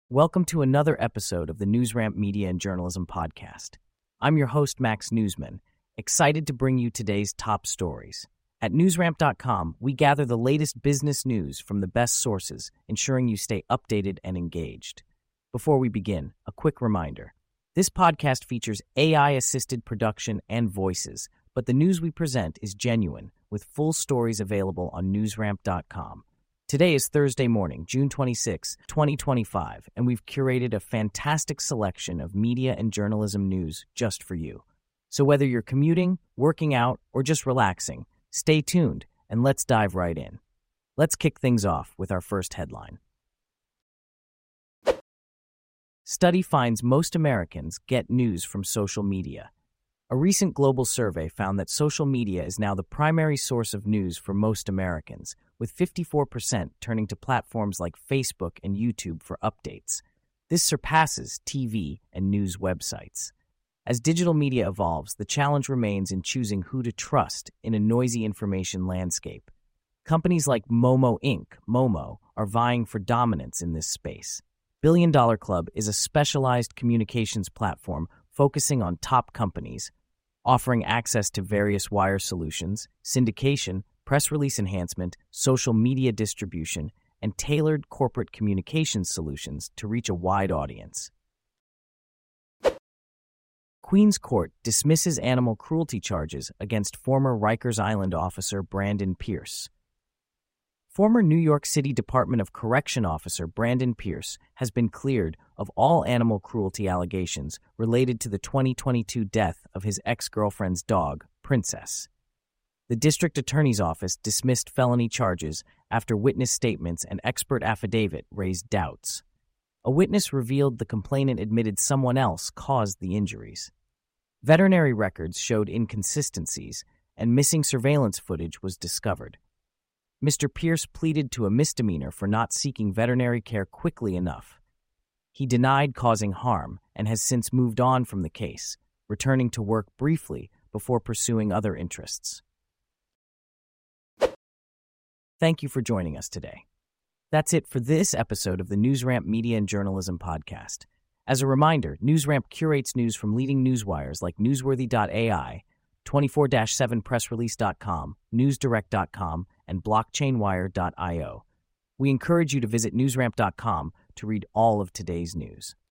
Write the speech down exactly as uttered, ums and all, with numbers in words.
Welcome to another episode of the NewsRamp Media and Journalism Podcast. I'm your host, Max Newsman, excited to bring you today's top stories. At newsramp dot com, we gather the latest business news from the best sources, ensuring you stay updated and engaged. Before we begin, a quick reminder. This podcast features A I-assisted production and voices, but the news we present is genuine, with full stories available on newsramp dot com. Today is Thursday morning, June twenty-sixth, twenty twenty-five, and we've curated a fantastic selection of media and journalism news just for you. So whether you're commuting, working out, or just relaxing, stay tuned and let's dive right in. Let's kick things off with our first headline. Study finds most Americans get news from social media. A recent global survey found that social media is now the primary source of news for most Americans, with fifty-four percent turning to platforms like Facebook and YouTube for updates. This surpasses T V and news websites. As digital media evolves, the challenge remains in choosing who to trust in a noisy information landscape. Companies like Momo Incorporated, Momo, are vying for dominance in this space. Billion Dollar Club is a specialized communications platform focusing on top companies, offering access to various wire solutions, syndication, press release enhancement, social media distribution, and tailored corporate communications solutions to reach a wide audience. Queens Court dismisses animal cruelty charges against former Rikers Island officer Brandon Pierce. Former New York City Department of Correction officer Brandon Pierce has been cleared of all animal cruelty allegations related to the twenty twenty-two death of his ex-girlfriend's dog, Princess. The district attorney's office dismissed felony charges after witness statements and expert affidavit raised doubts. A witness revealed the complainant admitted someone else caused the injuries. Veterinary records showed inconsistencies, and missing surveillance footage was discovered. Mister Pierce pleaded to a misdemeanor for not seeking veterinary care quickly enough. He denied causing harm and has since moved on from the case, returning to work briefly before pursuing other interests. Thank you for joining us today. That's it for this episode of the NewsRamp Media and Journalism Podcast. As a reminder, NewsRamp curates news from leading newswires like newsworthy dot A I, twenty-four seven press release dot com, newsdirect dot com, and blockchain wire dot io. We encourage you to visit newsramp dot com to read all of today's news.